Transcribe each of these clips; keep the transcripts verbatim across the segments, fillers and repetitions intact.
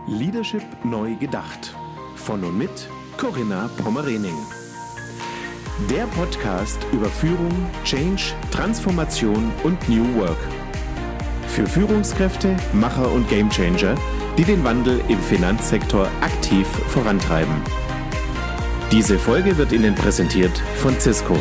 Leadership neu gedacht. Von und mit Corinna Pommerening. Der Podcast über Führung, Change, Transformation und New Work. Für Führungskräfte, Macher und Gamechanger, die den Wandel im Finanzsektor aktiv vorantreiben. Diese Folge wird Ihnen präsentiert von Cisco.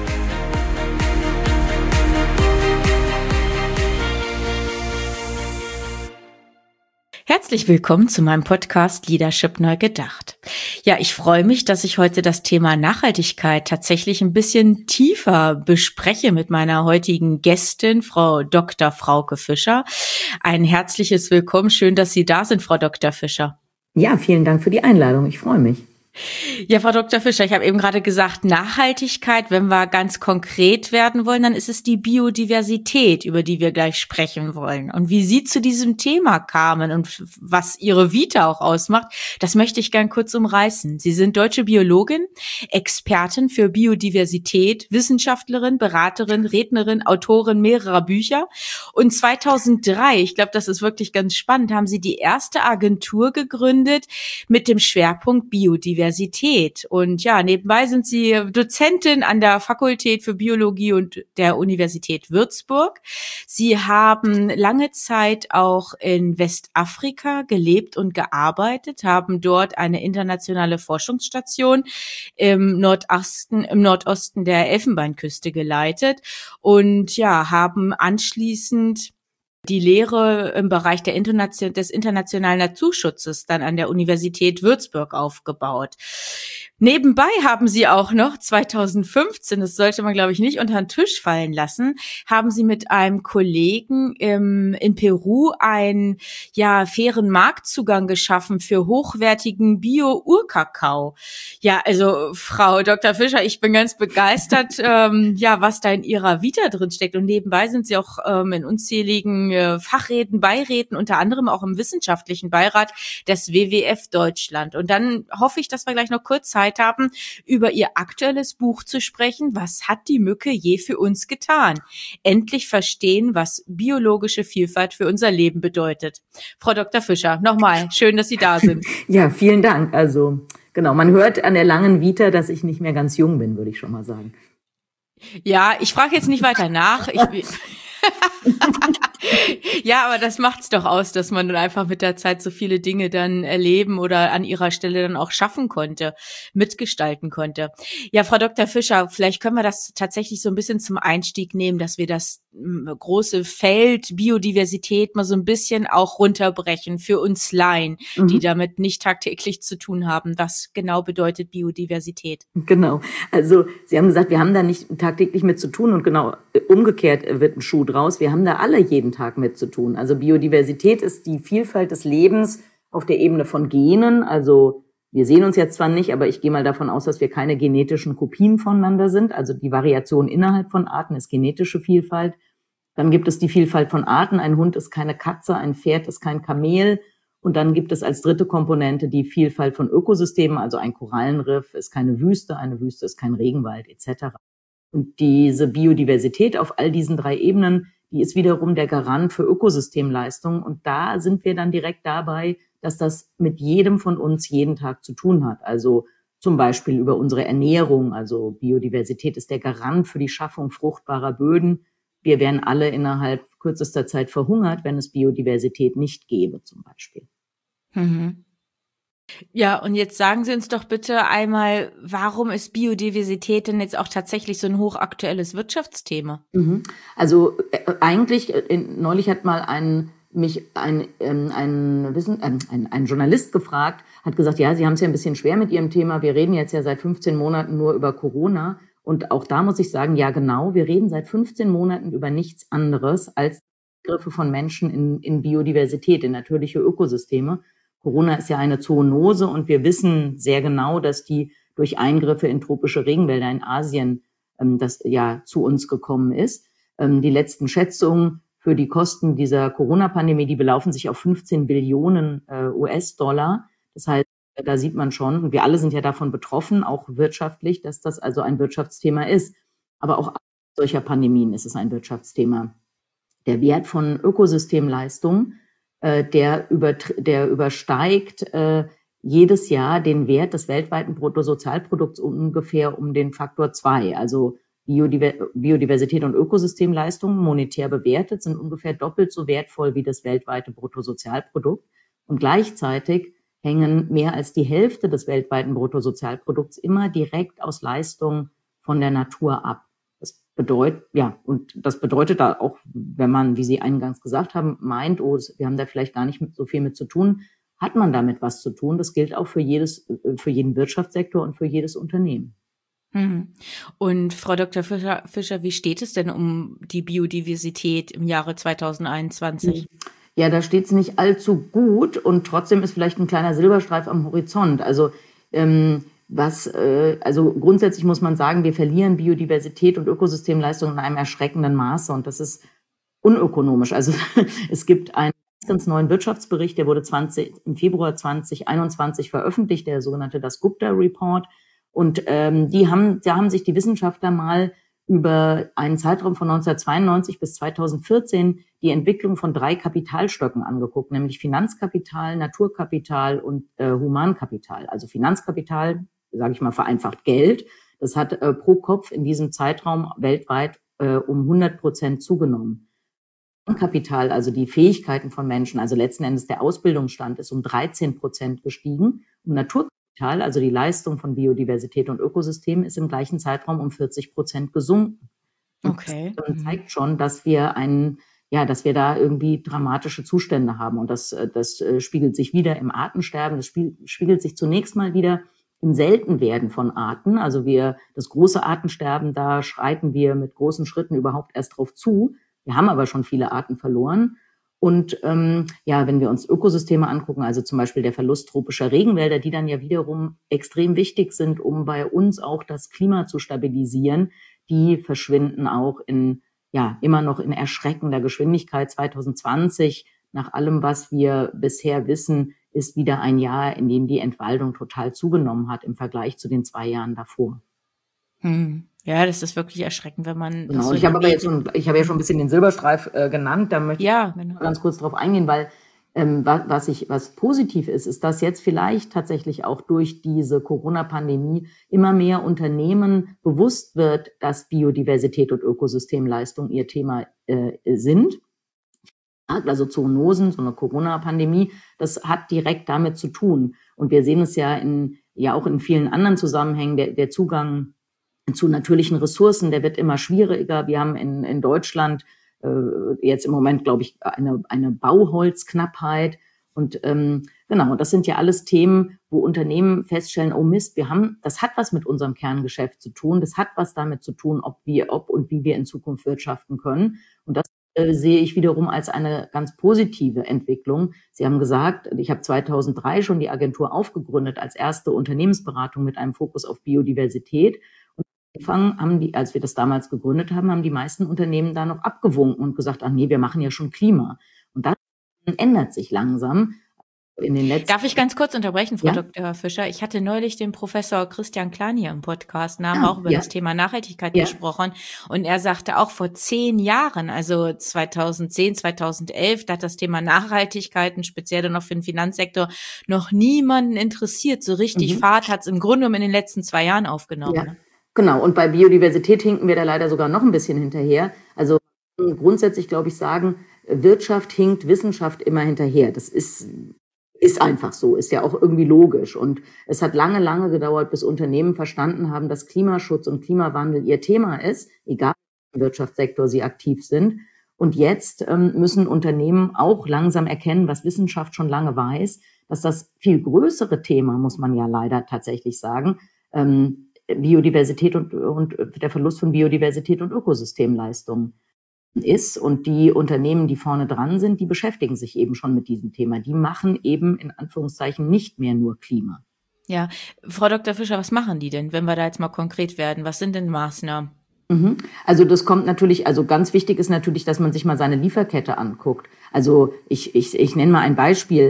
Herzlich willkommen zu meinem Podcast Leadership neu gedacht. Ja, ich freue mich, dass ich heute das Thema Nachhaltigkeit tatsächlich ein bisschen tiefer bespreche mit meiner heutigen Gästin, Frau Doktor Frauke Fischer. Ein herzliches Willkommen. Schön, dass Sie da sind, Frau Doktor Fischer. Ja, vielen Dank für die Einladung. Ich freue mich. Ja, Frau Doktor Fischer, ich habe eben gerade gesagt, Nachhaltigkeit, wenn wir ganz konkret werden wollen, dann ist es die Biodiversität, über die wir gleich sprechen wollen. Und wie Sie zu diesem Thema kamen und was Ihre Vita auch ausmacht, das möchte ich gern kurz umreißen. Sie sind deutsche Biologin, Expertin für Biodiversität, Wissenschaftlerin, Beraterin, Rednerin, Autorin mehrerer Bücher. Und zweitausenddrei, ich glaube, das ist wirklich ganz spannend, haben Sie die erste Agentur gegründet mit dem Schwerpunkt Biodiversität. Und ja, nebenbei sind Sie Dozentin an der Fakultät für Biologie und der Universität Würzburg. Sie haben lange Zeit auch in Westafrika gelebt und gearbeitet, haben dort eine internationale Forschungsstation im Nordosten, im Nordosten der Elfenbeinküste geleitet und ja, haben anschließend die Lehre im Bereich der Internation- des internationalen Naturschutzes dann an der Universität Würzburg aufgebaut. Nebenbei haben Sie auch noch zweitausendfünfzehn, das sollte man glaube ich nicht unter den Tisch fallen lassen, haben Sie mit einem Kollegen im, in Peru einen ja fairen Marktzugang geschaffen für hochwertigen Bio-Urkakao. Ja, also Frau Doktor Fischer, ich bin ganz begeistert, ähm, ja, was da in Ihrer Vita drin steckt. Und nebenbei sind Sie auch ähm, in unzähligen äh, Fachräten, Beiräten, unter anderem auch im wissenschaftlichen Beirat des W W F Deutschland. Und dann hoffe ich, dass wir gleich noch kurz Zeit haben, über Ihr aktuelles Buch zu sprechen. Was hat die Mücke je für uns getan? Endlich verstehen, was biologische Vielfalt für unser Leben bedeutet. Frau Doktor Fischer, nochmal, schön, dass Sie da sind. Ja, vielen Dank. Also, genau, man hört an der langen Vita, dass ich nicht mehr ganz jung bin, würde ich schon mal sagen. Ja, ich frage jetzt nicht weiter nach. Ich Ja, aber das macht's doch aus, dass man dann einfach mit der Zeit so viele Dinge dann erleben oder an ihrer Stelle dann auch schaffen konnte, mitgestalten konnte. Ja, Frau Doktor Fischer, vielleicht können wir das tatsächlich so ein bisschen zum Einstieg nehmen, dass wir das große Feld Biodiversität mal so ein bisschen auch runterbrechen für uns Laien, mhm. die damit nicht tagtäglich zu tun haben. Was genau bedeutet Biodiversität? Genau. Also Sie haben gesagt, wir haben da nicht tagtäglich mit zu tun und genau umgekehrt wird ein Schuh draus. Wir haben da alle jeden Tag mit zu tun. Also Biodiversität ist die Vielfalt des Lebens auf der Ebene von Genen. Also wir sehen uns jetzt zwar nicht, aber ich gehe mal davon aus, dass wir keine genetischen Kopien voneinander sind. Also die Variation innerhalb von Arten ist genetische Vielfalt. Dann gibt es die Vielfalt von Arten. Ein Hund ist keine Katze, ein Pferd ist kein Kamel. Und dann gibt es als dritte Komponente die Vielfalt von Ökosystemen. Also ein Korallenriff ist keine Wüste, eine Wüste ist kein Regenwald et cetera. Und diese Biodiversität auf all diesen drei Ebenen, die ist wiederum der Garant für Ökosystemleistungen. Und da sind wir dann direkt dabei, dass das mit jedem von uns jeden Tag zu tun hat. Also zum Beispiel über unsere Ernährung. Also Biodiversität ist der Garant für die Schaffung fruchtbarer Böden. Wir wären alle innerhalb kürzester Zeit verhungert, wenn es Biodiversität nicht gäbe, zum Beispiel. Mhm. Ja, und jetzt sagen Sie uns doch bitte einmal, warum ist Biodiversität denn jetzt auch tatsächlich so ein hochaktuelles Wirtschaftsthema? Mhm. Also äh, eigentlich, äh, neulich hat mal ein mich ein, ähm, ein, Wissen, äh, ein, ein Journalist gefragt, hat gesagt, ja, Sie haben es ja ein bisschen schwer mit Ihrem Thema, wir reden jetzt ja seit fünfzehn Monaten nur über Corona. Und auch da muss ich sagen, ja genau, wir reden seit fünfzehn Monaten über nichts anderes als Begriffe von Menschen in, in Biodiversität, in natürliche Ökosysteme. Corona ist ja eine Zoonose und wir wissen sehr genau, dass die durch Eingriffe in tropische Regenwälder in Asien ähm, das ja zu uns gekommen ist. Ähm, die letzten Schätzungen für die Kosten dieser Corona-Pandemie, die belaufen sich auf fünfzehn Billionen äh, U S-Dollar. Das heißt, da sieht man schon, und wir alle sind ja davon betroffen, auch wirtschaftlich, dass das also ein Wirtschaftsthema ist. Aber auch solcher Pandemien ist es ein Wirtschaftsthema. Der Wert von Ökosystemleistungen äh, der, über, der übersteigt äh, jedes Jahr den Wert des weltweiten Bruttosozialprodukts ungefähr um den Faktor zwei. Also Biodiversität und Ökosystemleistungen monetär bewertet sind ungefähr doppelt so wertvoll wie das weltweite Bruttosozialprodukt. Und gleichzeitig hängen mehr als die Hälfte des weltweiten Bruttosozialprodukts immer direkt aus Leistungen von der Natur ab. Das bedeutet, ja, und das bedeutet da auch, wenn man, wie Sie eingangs gesagt haben, meint, oh, wir haben da vielleicht gar nicht so viel mit zu tun, hat man damit was zu tun. Das gilt auch für jedes, für jeden Wirtschaftssektor und für jedes Unternehmen. Und Frau Doktor Fischer, Fischer, wie steht es denn um die Biodiversität im Jahre zweitausendeinundzwanzig? Ja, da steht es nicht allzu gut und trotzdem ist vielleicht ein kleiner Silberstreif am Horizont. Also ähm, was, äh, also grundsätzlich muss man sagen, wir verlieren Biodiversität und Ökosystemleistung in einem erschreckenden Maße und das ist unökonomisch. Also es gibt einen ganz neuen Wirtschaftsbericht, der wurde zwanzig, im Februar zweitausendeinundzwanzig veröffentlicht, der sogenannte Dasgupta Report. Und ähm, die haben, da haben sich die Wissenschaftler mal über einen Zeitraum von neunzehnhundertzweiundneunzig bis zweitausendvierzehn die Entwicklung von drei Kapitalstöcken angeguckt, nämlich Finanzkapital, Naturkapital und äh, Humankapital. Also Finanzkapital, sage ich mal vereinfacht, Geld, das hat äh, pro Kopf in diesem Zeitraum weltweit äh, um hundert Prozent zugenommen. Kapital, also die Fähigkeiten von Menschen, also letzten Endes der Ausbildungsstand, ist um dreizehn Prozent gestiegen. Und Naturkapital, also die Leistung von Biodiversität und Ökosystemen, ist im gleichen Zeitraum um vierzig Prozent gesunken. Und okay. Das zeigt schon, dass wir einen, ja, dass wir da irgendwie dramatische Zustände haben. Und das, das spiegelt sich wieder im Artensterben. Das spiegelt sich zunächst mal wieder im Seltenwerden von Arten. Also wir, das große Artensterben, da schreiten wir mit großen Schritten überhaupt erst drauf zu. Wir haben aber schon viele Arten verloren. Und ähm, ja, wenn wir uns Ökosysteme angucken, also zum Beispiel der Verlust tropischer Regenwälder, die dann ja wiederum extrem wichtig sind, um bei uns auch das Klima zu stabilisieren, die verschwinden auch in, ja, immer noch in erschreckender Geschwindigkeit. zweitausendzwanzig, nach allem, was wir bisher wissen, ist wieder ein Jahr, in dem die Entwaldung total zugenommen hat im Vergleich zu den zwei Jahren davor. Hm. Ja, das ist wirklich erschreckend, wenn man. Genau, so ich habe aber jetzt schon, ich habe ja schon ein bisschen den Silberstreif äh, genannt, da möchte ja, ich genau. ganz kurz drauf eingehen, weil ähm, was, was ich, was positiv ist, ist, dass jetzt vielleicht tatsächlich auch durch diese Corona-Pandemie immer mehr Unternehmen bewusst wird, dass Biodiversität und Ökosystemleistung ihr Thema äh, sind. Also Zoonosen, so eine Corona-Pandemie, das hat direkt damit zu tun. Und wir sehen es ja in, ja auch in vielen anderen Zusammenhängen, der, der Zugang zu natürlichen Ressourcen, der wird immer schwieriger. Wir haben in, in Deutschland äh, jetzt im Moment, glaube ich, eine, eine Bauholzknappheit. Und ähm, genau, das sind ja alles Themen, wo Unternehmen feststellen, oh Mist, wir haben, das hat was mit unserem Kerngeschäft zu tun, das hat was damit zu tun, ob wir, ob und wie wir in Zukunft wirtschaften können. Und das äh, sehe ich wiederum als eine ganz positive Entwicklung. Sie haben gesagt, ich habe zweitausenddrei schon die Agentur aufgegründet als erste Unternehmensberatung mit einem Fokus auf Biodiversität. Anfang haben die, als wir das damals gegründet haben, haben die meisten Unternehmen da noch abgewunken und gesagt, ach nee, wir machen ja schon Klima. Und das ändert sich langsam. In den letzten Darf ich ganz kurz unterbrechen, Frau Ja? Doktor Fischer? Ich hatte neulich den Professor Christian Klan hier im Podcast und haben Ah, auch über ja. das Thema Nachhaltigkeit Ja. gesprochen. Und er sagte auch vor zehn Jahren, also zweitausendzehn, zweitausendelf, da hat das Thema Nachhaltigkeit, und speziell dann noch für den Finanzsektor, noch niemanden interessiert. So richtig Mhm. Fahrt hat es im Grunde genommen in den letzten zwei Jahren aufgenommen. Ja, Ne? genau. Und bei Biodiversität hinken wir da leider sogar noch ein bisschen hinterher. Also grundsätzlich, glaube ich, sagen, Wirtschaft hinkt Wissenschaft immer hinterher. Das ist, ist einfach so, ist ja auch irgendwie logisch. Und es hat lange, lange gedauert, bis Unternehmen verstanden haben, dass Klimaschutz und Klimawandel ihr Thema ist, egal im Wirtschaftssektor sie aktiv sind. Und jetzt ähm, müssen Unternehmen auch langsam erkennen, was Wissenschaft schon lange weiß, dass das viel größere Thema, muss man ja leider tatsächlich sagen, ähm, Biodiversität und, und der Verlust von Biodiversität und Ökosystemleistungen ist. Und die Unternehmen, die vorne dran sind, die beschäftigen sich eben schon mit diesem Thema. Die machen eben in Anführungszeichen nicht mehr nur Klima. Ja, Frau Doktor Fischer, was machen die denn, wenn wir da jetzt mal konkret werden? Was sind denn Maßnahmen? Mhm. Also das kommt natürlich, also ganz wichtig ist natürlich, dass man sich mal seine Lieferkette anguckt. Also ich, ich, ich nenne mal ein Beispiel.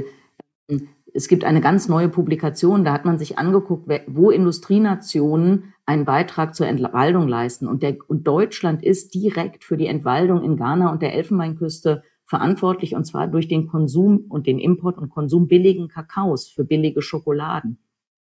Es gibt eine ganz neue Publikation, da hat man sich angeguckt, wo Industrienationen einen Beitrag zur Entwaldung leisten. Und, der, und Deutschland ist direkt für die Entwaldung in Ghana und der Elfenbeinküste verantwortlich, und zwar durch den Konsum und den Import und Konsum billigen Kakaos für billige Schokoladen.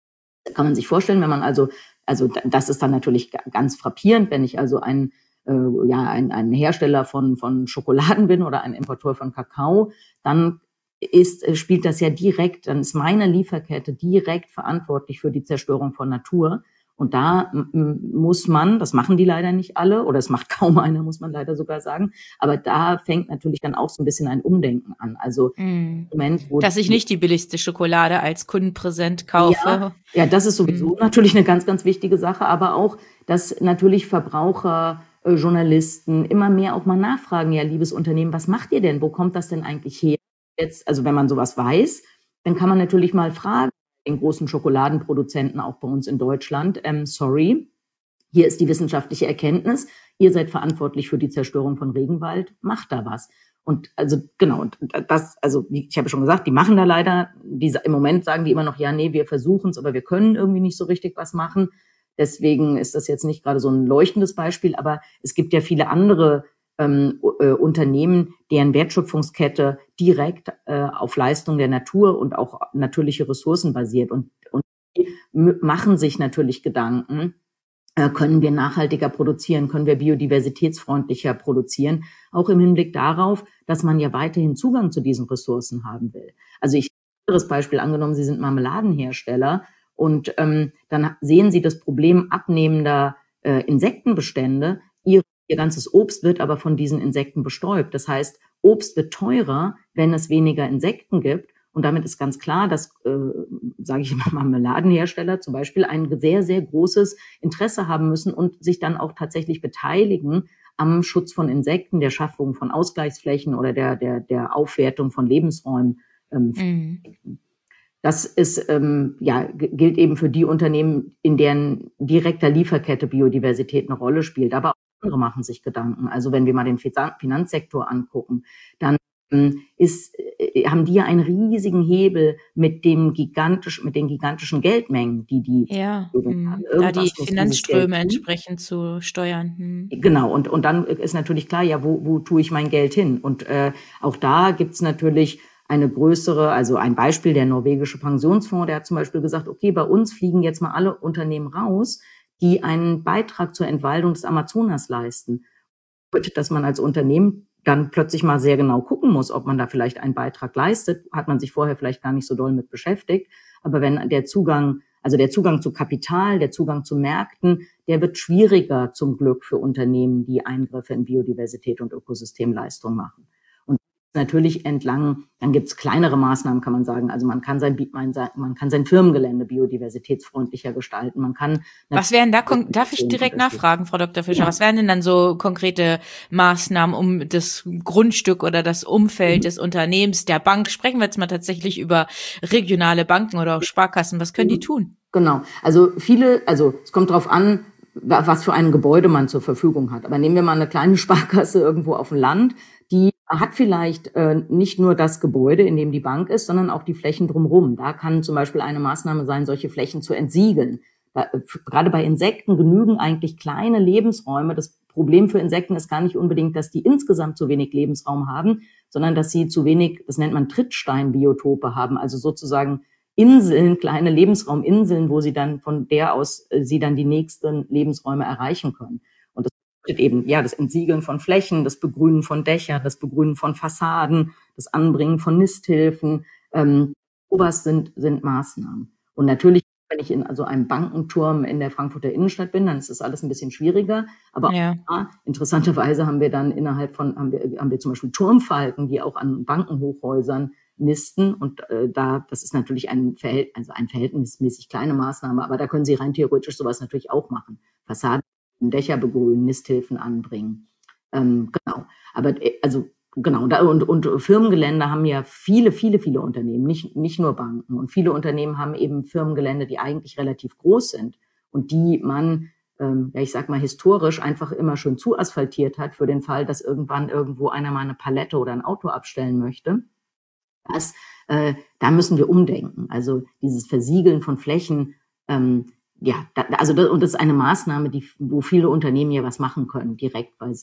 Da kann man sich vorstellen, wenn man also, also das ist dann natürlich ganz frappierend, wenn ich also ein, äh, ja, ein, ein Hersteller von, von Schokoladen bin oder ein Importeur von Kakao, dann ist, spielt das ja direkt, dann ist meine Lieferkette direkt verantwortlich für die Zerstörung von Natur. Und da m- muss man, das machen die leider nicht alle, oder es macht kaum einer, muss man leider sogar sagen, aber da fängt natürlich dann auch so ein bisschen ein Umdenken an. Also Mm. im Moment, wo Dass ich nicht die billigste Schokolade als Kundenpräsent kaufe. ja, ja, das ist sowieso Mm. natürlich eine ganz, ganz wichtige Sache, aber auch, dass natürlich Verbraucher, äh, Journalisten immer mehr auch mal nachfragen, ja, liebes Unternehmen, was macht ihr denn? Wo kommt das denn eigentlich her? Jetzt, also wenn man sowas weiß, dann kann man natürlich mal fragen, den großen Schokoladenproduzenten auch bei uns in Deutschland, ähm, sorry, hier ist die wissenschaftliche Erkenntnis, ihr seid verantwortlich für die Zerstörung von Regenwald, macht da was. Und also genau, das, also ich habe schon gesagt, die machen da leider, diese, im Moment sagen die immer noch, ja, nee, wir versuchen es, aber wir können irgendwie nicht so richtig was machen. Deswegen ist das jetzt nicht gerade so ein leuchtendes Beispiel, aber es gibt ja viele andere ähm, äh, Unternehmen, deren Wertschöpfungskette direkt äh, auf Leistung der Natur und auch natürliche Ressourcen basiert. Und, und die machen sich natürlich Gedanken, äh, können wir nachhaltiger produzieren, können wir biodiversitätsfreundlicher produzieren, auch im Hinblick darauf, dass man ja weiterhin Zugang zu diesen Ressourcen haben will. Also ich ein anderes Beispiel, angenommen, Sie sind Marmeladenhersteller und ähm, dann sehen Sie das Problem abnehmender äh, Insektenbestände. Ihr, Ihr ganzes Obst wird aber von diesen Insekten bestäubt. Das heißt, Obst wird teurer, wenn es weniger Insekten gibt. Und damit ist ganz klar, dass, äh, sage ich immer, Marmeladenhersteller zum Beispiel ein sehr, sehr großes Interesse haben müssen und sich dann auch tatsächlich beteiligen am Schutz von Insekten, der Schaffung von Ausgleichsflächen oder der, der, der Aufwertung von Lebensräumen. Ähm, Mm. Das ist, ähm, ja, g- gilt eben für die Unternehmen, in deren direkter Lieferkette Biodiversität eine Rolle spielt. Aber auch andere machen sich Gedanken. Also wenn wir mal den Finan- Finanzsektor angucken, dann ähm, ist, äh, haben die ja einen riesigen Hebel mit dem gigantisch, mit den gigantischen Geldmengen, die die Ja, Verfügung mm. haben. Da die Irgendwas muss dieses Geld Finanzströme tun. entsprechend zu steuern. Mm. Genau, und, und dann ist natürlich klar, ja, wo, wo tue ich mein Geld hin? Und äh, auch da gibt's natürlich eine größere, also ein Beispiel, der norwegische Pensionsfonds, der hat zum Beispiel gesagt, okay, bei uns fliegen jetzt mal alle Unternehmen raus, die einen Beitrag zur Entwaldung des Amazonas leisten. Bedeutet, dass man als Unternehmen dann plötzlich mal sehr genau gucken muss, ob man da vielleicht einen Beitrag leistet, hat man sich vorher vielleicht gar nicht so doll mit beschäftigt. Aber wenn der Zugang, also der Zugang zu Kapital, der Zugang zu Märkten, der wird schwieriger zum Glück für Unternehmen, die Eingriffe in Biodiversität und Ökosystemleistung machen. Und natürlich entlang, dann gibt's kleinere Maßnahmen, kann man sagen. Also man kann sein, man, man kann sein Firmengelände biodiversitätsfreundlicher gestalten. Man kann Was wären da, kon- darf ich direkt nachfragen, Frau Doktor Fischer, Ja. was wären denn dann so konkrete Maßnahmen, um das Grundstück oder das Umfeld Mhm. des Unternehmens, der Bank, sprechen wir jetzt mal tatsächlich über regionale Banken oder auch Sparkassen, was können die tun? Genau. Also viele, also es kommt drauf an, wa- was für ein Gebäude man zur Verfügung hat. Aber nehmen wir mal eine kleine Sparkasse irgendwo auf dem Land, die hat vielleicht äh, nicht nur das Gebäude, in dem die Bank ist, sondern auch die Flächen drumherum. Da kann zum Beispiel eine Maßnahme sein, solche Flächen zu entsiegeln. Da, äh, f- gerade bei Insekten genügen eigentlich kleine Lebensräume. Das Problem für Insekten ist gar nicht unbedingt, dass die insgesamt zu wenig Lebensraum haben, sondern dass sie zu wenig, das nennt man Trittsteinbiotope haben, also sozusagen Inseln, kleine Lebensrauminseln, wo sie dann von der aus äh, sie dann die nächsten Lebensräume erreichen können. Und das bedeutet eben, ja, das Entsiegeln von Flächen, das Begrünen von Dächern, das Begrünen von Fassaden, das Anbringen von Nisthilfen, ähm, sowas sind, sind Maßnahmen. Und natürlich, wenn ich in also einem Bankenturm in der Frankfurter Innenstadt bin, dann ist das alles ein bisschen schwieriger. Aber Ja. auch, interessanterweise haben wir dann innerhalb von, haben wir, haben wir zum Beispiel Turmfalken, die auch an Bankenhochhäusern nisten. Und äh, da, das ist natürlich ein, Verhält, also ein verhältnismäßig kleine Maßnahme, aber da können Sie rein theoretisch sowas natürlich auch machen. Fassaden, Dächer begrünen, Nisthilfen anbringen. Ähm, genau. Aber äh, also genau, da, und, und Firmengelände haben ja viele, viele, viele Unternehmen, nicht, nicht nur Banken. Und viele Unternehmen haben eben Firmengelände, die eigentlich relativ groß sind und die man, ähm, ja, ich sag mal, historisch einfach immer schön zuasphaltiert hat für den Fall, dass irgendwann irgendwo einer mal eine Palette oder ein Auto abstellen möchte. Das, äh, da müssen wir umdenken. Also dieses Versiegeln von Flächen, ähm, ja, da, also das, und das ist eine Maßnahme, die, wo viele Unternehmen ja was machen können, direkt bei sich.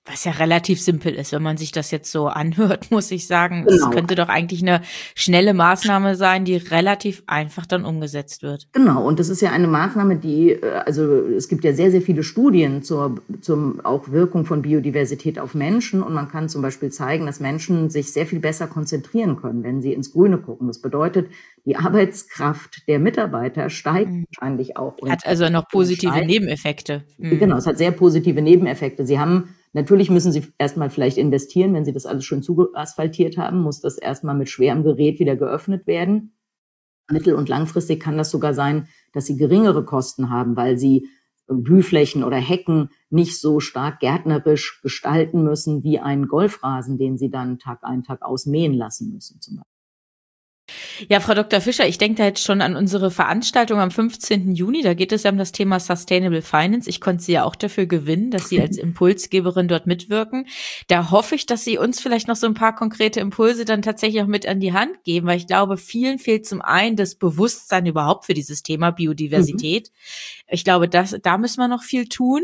Was ja relativ simpel ist, wenn man sich das jetzt so anhört, muss ich sagen. Es Genau. könnte doch eigentlich eine schnelle Maßnahme sein, die relativ einfach dann umgesetzt wird. Genau, und das ist ja eine Maßnahme, die, äh, also es gibt ja sehr, sehr viele Studien zur, zur auch Wirkung von Biodiversität auf Menschen, und man kann zum Beispiel zeigen, dass Menschen sich sehr viel besser konzentrieren können, wenn sie ins Grüne gucken. Das bedeutet, die Arbeitskraft der Mitarbeiter steigt Mhm. wahrscheinlich auch. Hat also noch positive steigt. Nebeneffekte. Mhm. Genau, es hat sehr positive Nebeneffekte. Sie haben, natürlich müssen Sie erstmal vielleicht investieren, wenn Sie das alles schön zuasphaltiert haben, muss das erstmal mit schwerem Gerät wieder geöffnet werden. Mittel- und langfristig kann das sogar sein, dass Sie geringere Kosten haben, weil Sie Blühflächen oder Hecken nicht so stark gärtnerisch gestalten müssen wie einen Golfrasen, den Sie dann Tag ein, Tag aus mähen lassen müssen zum Beispiel. Ja, Frau Doktor Fischer, ich denke da jetzt schon an unsere Veranstaltung am fünfzehnten Juni. Da geht es ja um das Thema Sustainable Finance. Ich konnte Sie ja auch dafür gewinnen, dass Sie als Impulsgeberin dort mitwirken. Da hoffe ich, dass Sie uns vielleicht noch so ein paar konkrete Impulse dann tatsächlich auch mit an die Hand geben, weil ich glaube, vielen fehlt zum einen das Bewusstsein überhaupt für dieses Thema Biodiversität. Mhm. Ich glaube, das, da müssen wir noch viel tun.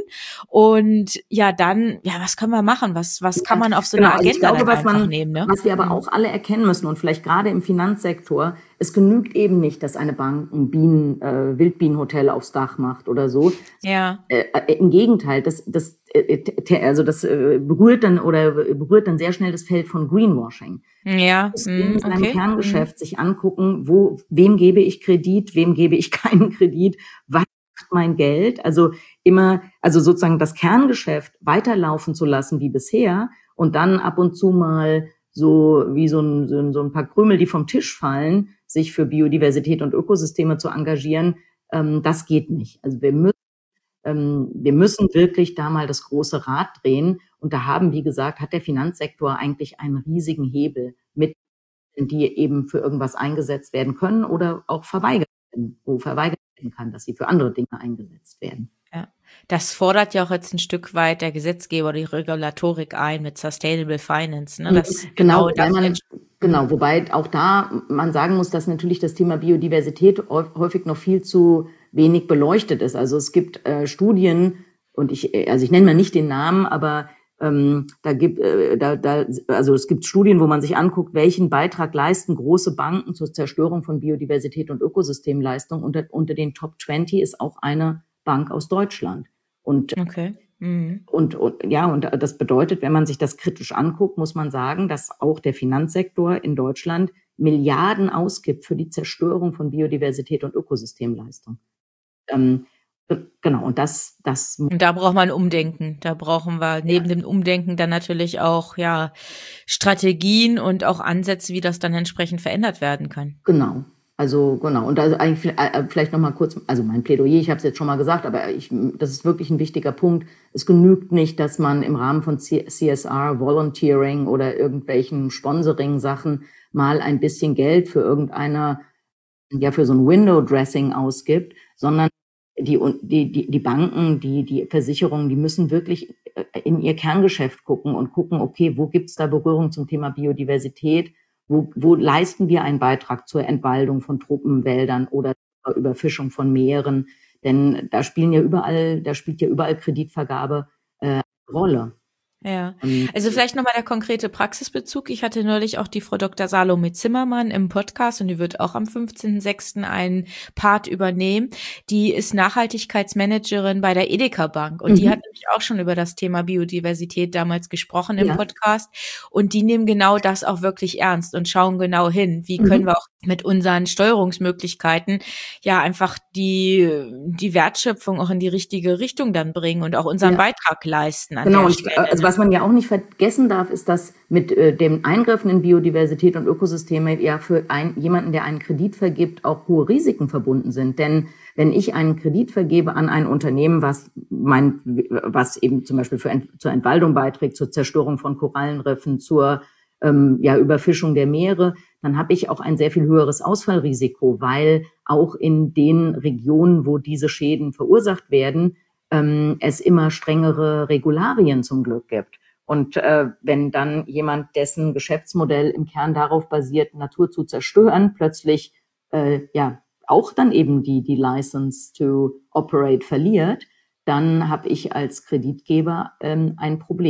Und ja, dann, ja, was können wir machen? Was, was kann man auf so genau, eine Agenda also ich glaube, dann was einfach man, nehmen? Ne? Was wir aber auch alle erkennen müssen, und vielleicht gerade im Finanzsektor, es genügt eben nicht, dass eine Bank ein Bienen, äh, Wildbienenhotel aufs Dach macht oder so. Ja. Äh, äh, Im Gegenteil, das, das, äh, also das äh, berührt dann oder berührt dann sehr schnell das Feld von Greenwashing. Ja, muss mm, in seinem okay. Kerngeschäft mm. sich angucken, wo, wem gebe ich Kredit, wem gebe ich keinen Kredit, was macht mein Geld? Also immer, also sozusagen das Kerngeschäft weiterlaufen zu lassen wie bisher und dann ab und zu mal so wie so ein, so ein, so ein paar Krümel, die vom Tisch fallen, sich für Biodiversität und Ökosysteme zu engagieren, ähm, das geht nicht. Also wir müssen ähm, wir müssen wirklich da mal das große Rad drehen. Und da haben, wie gesagt, hat der Finanzsektor eigentlich einen riesigen Hebel mit, die eben für irgendwas eingesetzt werden können oder auch verweigert werden, wo verweigert werden kann, dass sie für andere Dinge eingesetzt werden. Ja, das fordert ja auch jetzt ein Stück weit der Gesetzgeber, die Regulatorik ein mit Sustainable Finance, ne? Das genau, genau, weil man, das genau, wobei auch da man sagen muss, dass natürlich das Thema Biodiversität häufig noch viel zu wenig beleuchtet ist. Also es gibt äh, Studien, und ich, also ich nenne mal nicht den Namen, aber ähm, da gibt, äh, da, da, also es gibt Studien, wo man sich anguckt, welchen Beitrag leisten große Banken zur Zerstörung von Biodiversität und Ökosystemleistung. Unter, unter den Top zwanzig ist auch eine Bank aus Deutschland. Und, okay. Mhm. und, und ja, und das bedeutet, wenn man sich das kritisch anguckt, muss man sagen, dass auch der Finanzsektor in Deutschland Milliarden ausgibt für die Zerstörung von Biodiversität und Ökosystemleistung. Ähm, genau, und das, das. Und da braucht man Umdenken. Da brauchen wir neben ja. dem Umdenken dann natürlich auch, ja, Strategien und auch Ansätze, wie das dann entsprechend verändert werden kann. Genau. Also genau, und also eigentlich vielleicht noch mal kurz, also mein Plädoyer, ich habe es jetzt schon mal gesagt, aber ich, das ist wirklich ein wichtiger Punkt. Es genügt nicht, dass man im Rahmen von C S R, Volunteering oder irgendwelchen Sponsoring-Sachen mal ein bisschen Geld für irgendeiner, ja für so ein Window-Dressing ausgibt, sondern die, die, die, die Banken, die, die Versicherungen, die müssen wirklich in ihr Kerngeschäft gucken und gucken, okay, wo gibt's da Berührung zum Thema Biodiversität? Wo, wo leisten wir einen Beitrag zur Entwaldung von Truppenwäldern oder zur Überfischung von Meeren? Denn da spielen ja überall, da spielt ja überall Kreditvergabe äh, eine Rolle. Ja, also vielleicht nochmal der konkrete Praxisbezug. Ich hatte neulich auch die Frau Doktor Salome Zimmermann im Podcast und die wird auch am fünfzehnten sechsten einen Part übernehmen. Die ist Nachhaltigkeitsmanagerin bei der Edeka Bank und mhm. die hat nämlich auch schon über das Thema Biodiversität damals gesprochen im ja. Podcast und die nehmen genau das auch wirklich ernst und schauen genau hin, wie mhm. können wir auch mit unseren Steuerungsmöglichkeiten ja einfach die die Wertschöpfung auch in die richtige Richtung dann bringen und auch unseren ja. Beitrag leisten an genau, der Stelle. Also was man ja auch nicht vergessen darf, ist, dass mit äh, dem Eingriffen in Biodiversität und Ökosysteme ja für ein, jemanden, der einen Kredit vergibt, auch hohe Risiken verbunden sind. Denn wenn ich einen Kredit vergebe an ein Unternehmen, was mein, was eben zum Beispiel für Ent, zur Entwaldung beiträgt, zur Zerstörung von Korallenriffen, zur ähm, ja, Überfischung der Meere, dann habe ich auch ein sehr viel höheres Ausfallrisiko, weil auch in den Regionen, wo diese Schäden verursacht werden, ähm, es immer strengere Regularien zum Glück gibt. Und äh, wenn dann jemand, dessen Geschäftsmodell im Kern darauf basiert, Natur zu zerstören, plötzlich äh, ja auch dann eben die die License to operate verliert, dann habe ich als Kreditgeber ähm, ein Problem.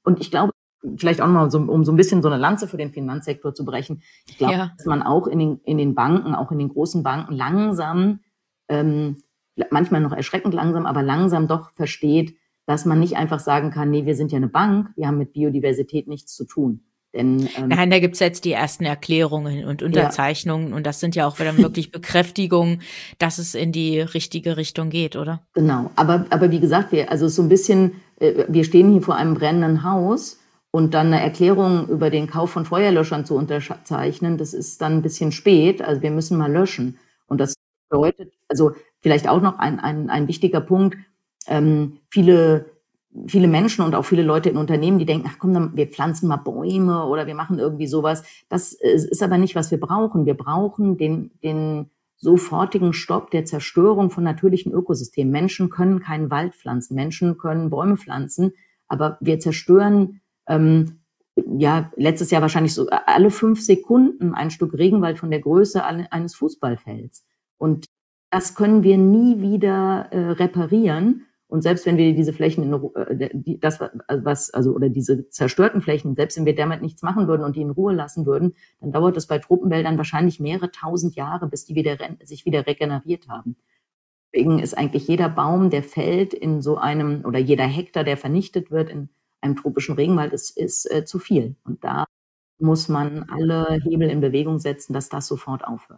Und ich glaube, vielleicht auch nochmal, so, um so ein bisschen so eine Lanze für den Finanzsektor zu brechen, ich glaube, ja. dass man auch in den, in den Banken, auch in den großen Banken langsam, ähm, manchmal noch erschreckend langsam, aber langsam doch versteht, dass man nicht einfach sagen kann, nee, wir sind ja eine Bank, wir haben mit Biodiversität nichts zu tun. Denn, ähm, Nein, da gibt's jetzt die ersten Erklärungen und Unterzeichnungen ja. und das sind ja auch dann wirklich Bekräftigungen, dass es in die richtige Richtung geht, oder? Genau, aber, aber wie gesagt, wir, also so ein bisschen, äh, wir stehen hier vor einem brennenden Haus und dann eine Erklärung über den Kauf von Feuerlöschern zu unterzeichnen, das ist dann ein bisschen spät, also wir müssen mal löschen. Und das bedeutet, also vielleicht auch noch ein, ein, ein wichtiger Punkt, ähm, viele viele Menschen und auch viele Leute in Unternehmen, die denken, ach komm, dann, wir pflanzen mal Bäume oder wir machen irgendwie sowas. Das ist aber nicht, was wir brauchen. Wir brauchen den, den sofortigen Stopp der Zerstörung von natürlichen Ökosystemen. Menschen können keinen Wald pflanzen, Menschen können Bäume pflanzen, aber wir zerstören ähm, ja letztes Jahr wahrscheinlich so alle fünf Sekunden ein Stück Regenwald von der Größe eines Fußballfelds. Und das können wir nie wieder äh, reparieren. Und selbst wenn wir diese Flächen, in, das was also oder diese zerstörten Flächen, selbst wenn wir damit nichts machen würden und die in Ruhe lassen würden, dann dauert es bei Tropenwäldern wahrscheinlich mehrere tausend Jahre, bis die wieder sich wieder regeneriert haben. Deswegen ist eigentlich jeder Baum, der fällt in so einem oder jeder Hektar, der vernichtet wird in einem tropischen Regenwald, ist, ist äh, zu viel. Und da muss man alle Hebel in Bewegung setzen, dass das sofort aufhört.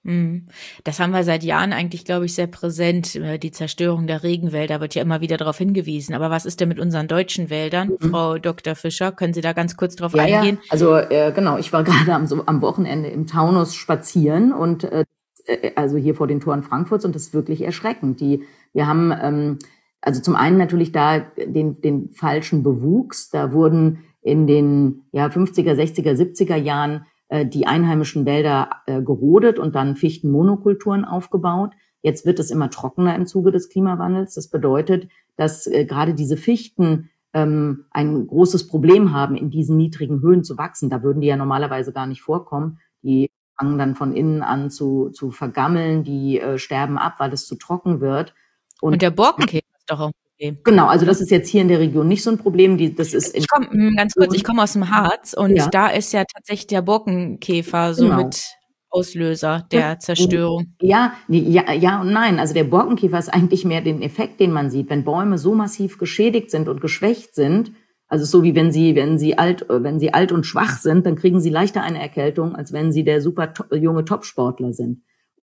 Das haben wir seit Jahren eigentlich, glaube ich, sehr präsent. Die Zerstörung der Regenwälder wird ja immer wieder darauf hingewiesen. Aber was ist denn mit unseren deutschen Wäldern? Mhm. Frau Doktor Fischer, können Sie da ganz kurz drauf ja, eingehen? Ja, also äh, genau, ich war gerade am, so, am Wochenende im Taunus spazieren und äh, also hier vor den Toren Frankfurts und das ist wirklich erschreckend. Die, wir haben ähm, also zum einen natürlich da den, den falschen Bewuchs. Da wurden in den ja, fünfziger, sechziger, siebziger Jahren die einheimischen Wälder äh, gerodet und dann Fichtenmonokulturen aufgebaut. Jetzt wird es immer trockener im Zuge des Klimawandels. Das bedeutet, dass äh, gerade diese Fichten ähm, ein großes Problem haben, in diesen niedrigen Höhen zu wachsen. Da würden die ja normalerweise gar nicht vorkommen. Die fangen dann von innen an zu, zu vergammeln, die äh, sterben ab, weil es zu trocken wird. Und, und der Borkenkäfer ist doch auch Genau, also das ist jetzt hier in der Region nicht so ein Problem. Die, das ist ich komme ganz kurz, ich komme aus dem Harz und ja. da ist ja tatsächlich der Borkenkäfer so genau. mit Auslöser der Zerstörung. Ja, ja, ja und nein. Also der Borkenkäfer ist eigentlich mehr den Effekt, den man sieht, wenn Bäume so massiv geschädigt sind und geschwächt sind. Also so wie wenn sie, wenn sie alt, wenn sie alt und schwach sind, dann kriegen sie leichter eine Erkältung, als wenn sie der super to- junge Topsportler sind.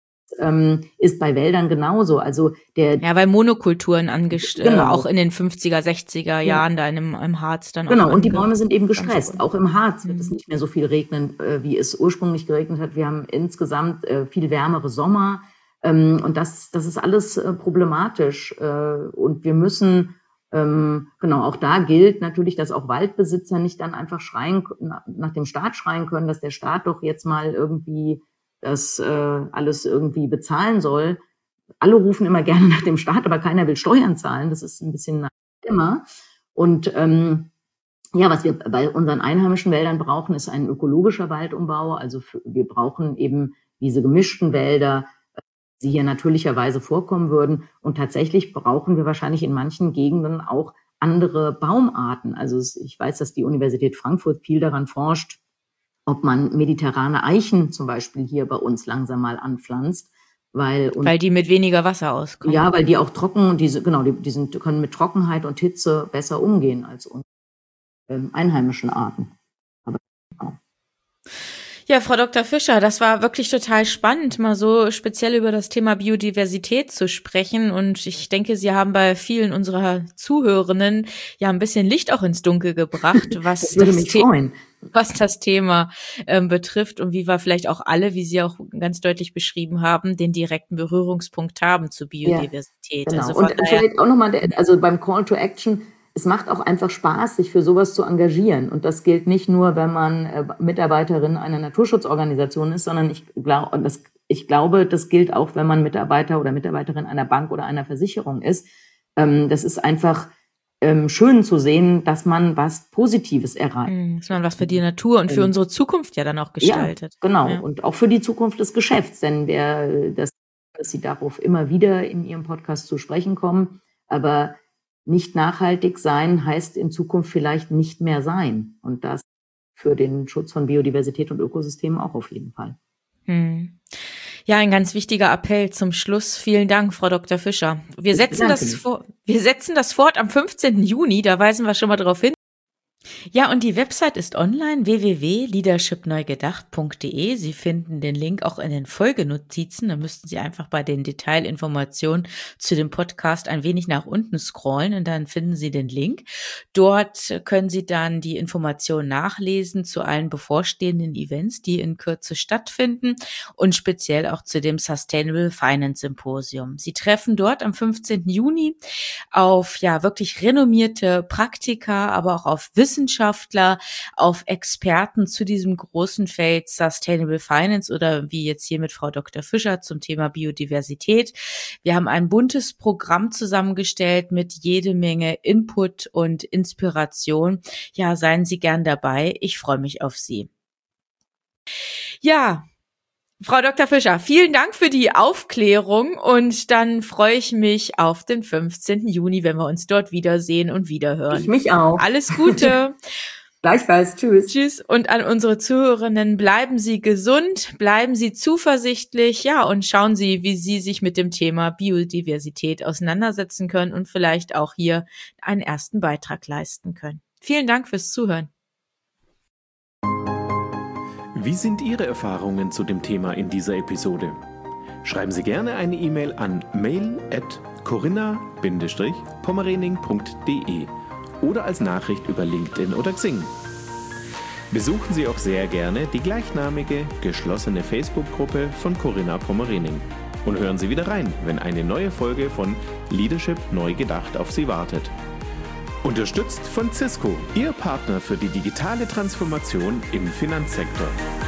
Ähm, ist bei Wäldern genauso. Also der ja, weil Monokulturen angestellt, genau. äh, auch in den fünfziger, sechziger Jahren ja. da in dem, im Harz dann genau. auch. Genau, und die Bäume sind eben gestresst. Auch im Harz wird mhm. es nicht mehr so viel regnen, äh, wie es ursprünglich geregnet hat. Wir haben insgesamt äh, viel wärmere Sommer ähm, und das, das ist alles äh, problematisch. Äh, und wir müssen, ähm, genau, auch da gilt natürlich, dass auch Waldbesitzer nicht dann einfach schreien, nach dem Staat schreien können, dass der Staat doch jetzt mal irgendwie das äh, alles irgendwie bezahlen soll. Alle rufen immer gerne nach dem Staat, aber keiner will Steuern zahlen. Das ist ein bisschen immer. Und ähm, ja, was wir bei unseren einheimischen Wäldern brauchen, ist ein ökologischer Waldumbau. Also für, wir brauchen eben diese gemischten Wälder, die hier natürlicherweise vorkommen würden. Und tatsächlich brauchen wir wahrscheinlich in manchen Gegenden auch andere Baumarten. Also ich weiß, dass die Universität Frankfurt viel daran forscht, ob man mediterrane Eichen zum Beispiel hier bei uns langsam mal anpflanzt. Weil, weil die mit weniger Wasser auskommen. Ja, weil die auch trocken, diese, genau, die, die sind, können mit Trockenheit und Hitze besser umgehen als unsere ähm, einheimischen Arten. Aber, genau. Ja, Frau Doktor Fischer, das war wirklich total spannend, mal so speziell über das Thema Biodiversität zu sprechen. Und ich denke, Sie haben bei vielen unserer Zuhörenden ja ein bisschen Licht auch ins Dunkel gebracht, was, das, würde das, mich freuen. was das Thema ähm, betrifft und wie wir vielleicht auch alle, wie Sie auch ganz deutlich beschrieben haben, den direkten Berührungspunkt haben zu Biodiversität. Ja, genau. Also und vielleicht auch nochmal, also beim Call to Action, es macht auch einfach Spaß, sich für sowas zu engagieren. Und das gilt nicht nur, wenn man äh, Mitarbeiterin einer Naturschutzorganisation ist, sondern ich, glaub, und das, ich glaube, das gilt auch, wenn man Mitarbeiter oder Mitarbeiterin einer Bank oder einer Versicherung ist. Ähm, das ist einfach ähm, schön zu sehen, dass man was Positives erreicht. Dass man was für die Natur und für ähm, unsere Zukunft ja dann auch gestaltet. Ja, genau. Ja. Und auch für die Zukunft des Geschäfts. Denn wer, das, dass Sie darauf immer wieder in Ihrem Podcast zu sprechen kommen. Aber nicht nachhaltig sein heißt in Zukunft vielleicht nicht mehr sein. Und das für den Schutz von Biodiversität und Ökosystemen auch auf jeden Fall. Hm. Ja, ein ganz wichtiger Appell zum Schluss. Vielen Dank, Frau Doktor Fischer. Wir setzen das vor, wir setzen das fort am fünfzehnten Juni, da weisen wir schon mal drauf hin. Ja, und die Website ist online, w w w punkt leadership neu gedacht punkt d e. Sie finden den Link auch in den Folgenotizen. Da müssten Sie einfach bei den Detailinformationen zu dem Podcast ein wenig nach unten scrollen und dann finden Sie den Link. Dort können Sie dann die Informationen nachlesen zu allen bevorstehenden Events, die in Kürze stattfinden und speziell auch zu dem Sustainable Finance Symposium. Sie treffen dort am fünfzehnten Juni auf ja wirklich renommierte Praktiker, aber auch auf Wissenschaftler, Wissenschaftler, auf Experten zu diesem großen Feld Sustainable Finance oder wie jetzt hier mit Frau Doktor Fischer zum Thema Biodiversität. Wir haben ein buntes Programm zusammengestellt mit jede Menge Input und Inspiration. Ja, seien Sie gern dabei. Ich freue mich auf Sie. Ja, Frau Doktor Fischer, vielen Dank für die Aufklärung und dann freue ich mich auf den fünfzehnten Juni, wenn wir uns dort wiedersehen und wiederhören. Ich mich auch. Alles Gute. Gleichfalls. Tschüss. Tschüss. Und an unsere Zuhörerinnen, bleiben Sie gesund, bleiben Sie zuversichtlich, ja, und schauen Sie, wie Sie sich mit dem Thema Biodiversität auseinandersetzen können und vielleicht auch hier einen ersten Beitrag leisten können. Vielen Dank fürs Zuhören. Wie sind Ihre Erfahrungen zu dem Thema in dieser Episode? Schreiben Sie gerne eine E-Mail an mail at corinna Bindestrich pommerening punkt d e oder als Nachricht über LinkedIn oder Xing. Besuchen Sie auch sehr gerne die gleichnamige, geschlossene Facebook-Gruppe von Corinna Pommerening und hören Sie wieder rein, wenn eine neue Folge von Leadership neu gedacht auf Sie wartet. Unterstützt von Cisco, Ihr Partner für die digitale Transformation im Finanzsektor.